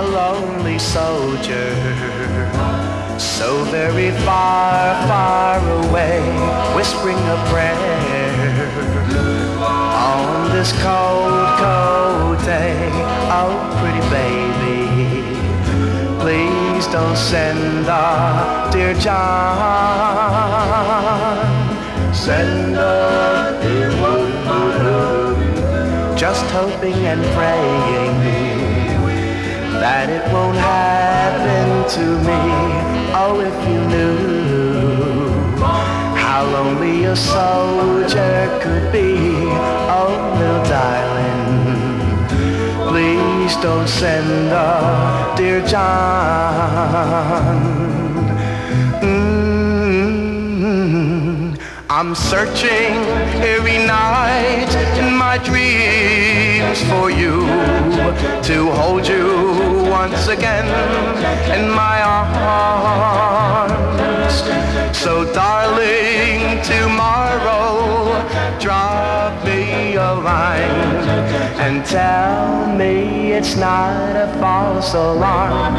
lonely soldier, so very far, far away, whispering a prayer on this cold, cold day. Oh, pretty baby, please don't send our dear John. Send our dear one, just hoping and praying that it won't happen to me. Oh, if you knew how lonely a soldier could be. Oh, little darling, please don't send a dear John. I'm searching every night in my dreams for you, to hold you once again in my arms. So darling, tomorrow drop me a line and tell me it's not a false alarm.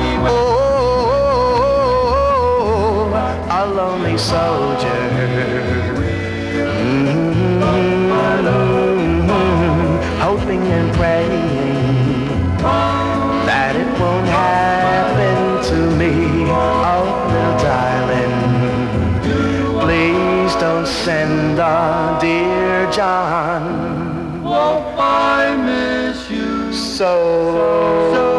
Oh, a lonely soldier, hoping and praying that it won't happen to me. Oh, little darling, please don't send a dear John. Oh, I miss you so